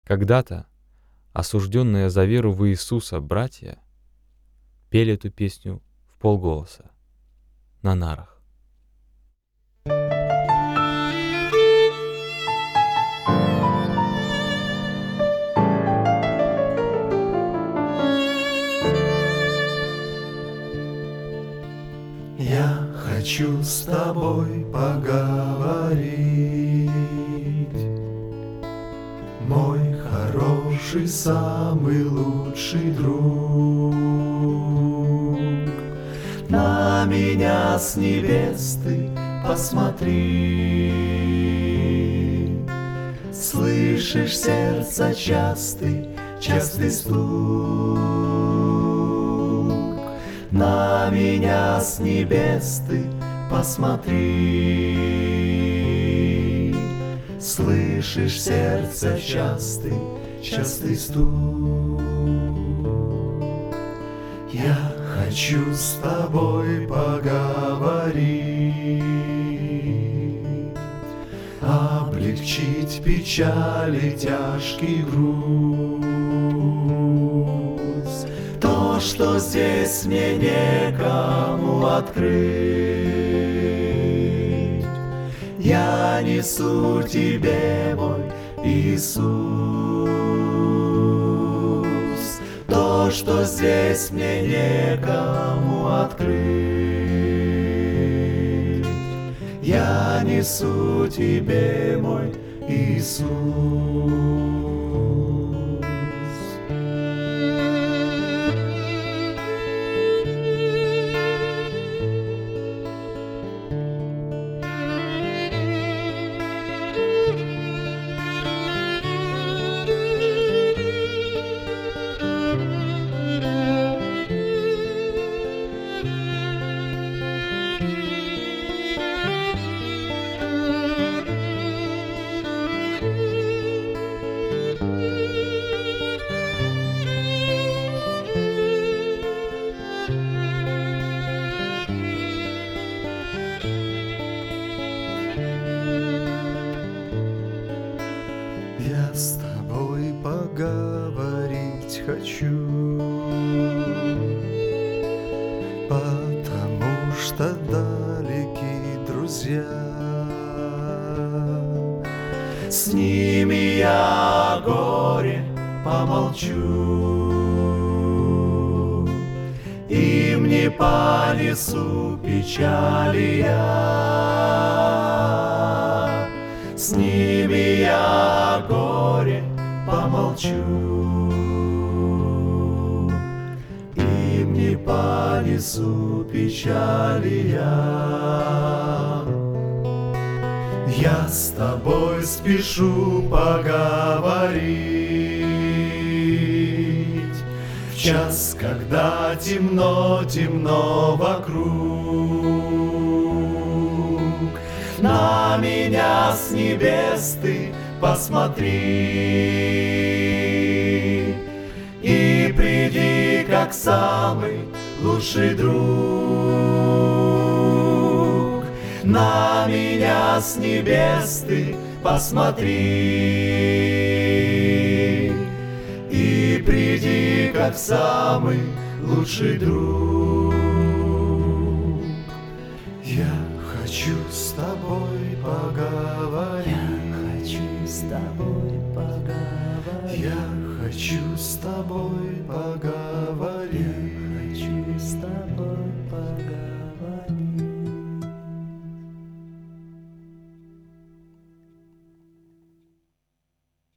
Когда-то осужденные за веру в Иисуса братья пели эту песню вполголоса на нарах. Я хочу с тобой поговорить, мой хороший, самый лучший друг. На меня с небес ты посмотри, слышишь сердце частый, частый стук. На меня с небес ты посмотри, слышишь сердце частый, частый стук. Я хочу с тобой поговорить, облегчить печаль и тяжкий груз. То, что здесь мне некому открыть, я несу тебе, мой Иисус. То, что здесь мне некому открыть, я несу тебе, мой Иисус. Я с тобой поговорить хочу, потому что далеки друзья. С ними я о горе помолчу, им не понесу печали я. С ними я о горе помолчу, им не понесу печали я. Я с тобой спешу поговорить в час, когда темно, темно вокруг. На меня с небес ты посмотри и приди, как самый лучший друг. На меня с небес ты посмотри и приди, как самый лучший друг. Я хочу с тобой поговорить. Я хочу с тобой поговорить. Я хочу с тобой поговорить.